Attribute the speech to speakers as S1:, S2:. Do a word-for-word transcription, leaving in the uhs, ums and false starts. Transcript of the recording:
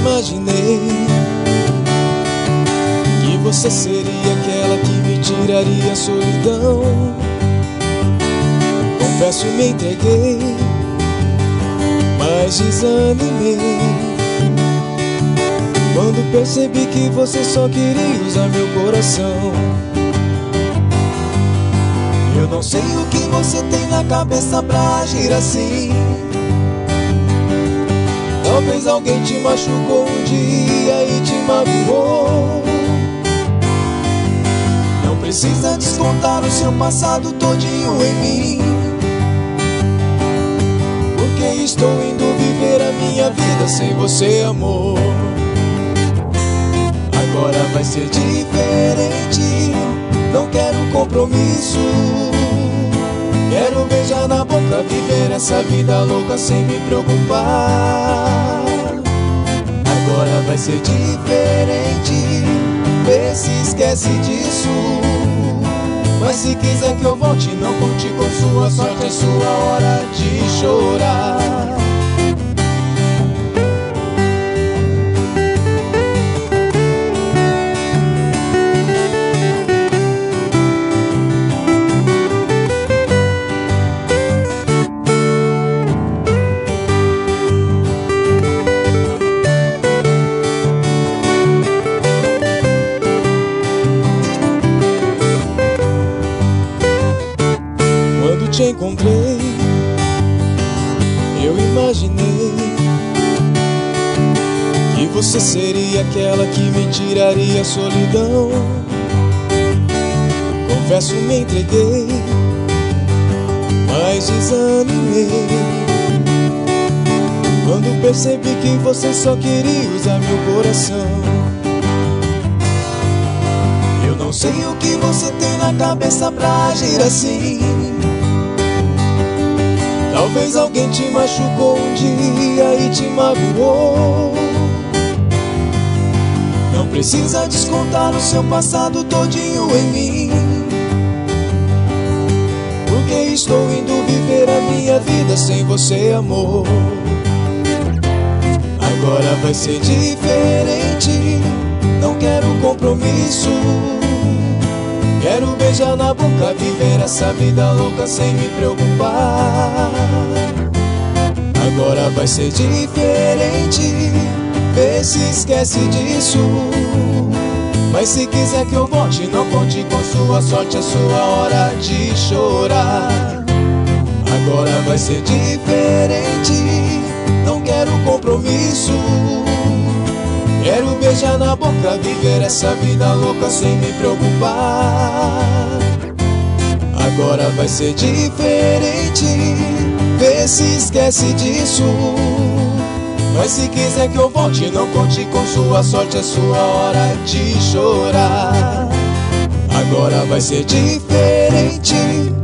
S1: imaginei que você seria aquela que me tiraria a solidão. Confesso, me entreguei, mas desanimei quando percebi que você só queria usar meu coração. Eu não sei o que você tem na cabeça pra agir assim. Talvez alguém te machucou um dia e te magoou. Não precisa descontar o seu passado todinho em mim, porque estou indo viver a minha vida sem você, amor. Agora vai ser diferente, não quero compromisso. Quero beijar na boca, viver essa vida louca sem me preocupar. Agora vai ser diferente, vê se esquece disso. Mas se quiser que eu volte, não conte com sua sorte, é sua hora de chorar. Te encontrei, eu imaginei que você seria aquela que me tiraria a solidão. Confesso, me entreguei, mas desanimei quando percebi que você só queria usar meu coração. Eu não sei o que você tem na cabeça pra agir assim. Talvez alguém te machucou um dia e te magoou. Não precisa descontar o seu passado todinho em mim, porque estou indo viver a minha vida sem você, amor. Agora vai ser diferente, não quero compromisso. Quero beijar na boca, viver essa vida louca sem me preocupar. Agora vai ser diferente, vê se esquece disso. Mas se quiser que eu volte, não conte com sua sorte, é sua hora de chorar. Agora vai ser diferente, não quero compromisso. Quero beijar na boca, viver essa vida louca sem me preocupar. Agora vai ser diferente, vê se esquece disso. Mas se quiser que eu volte, não conte com sua sorte, é sua hora de chorar. Agora vai ser diferente,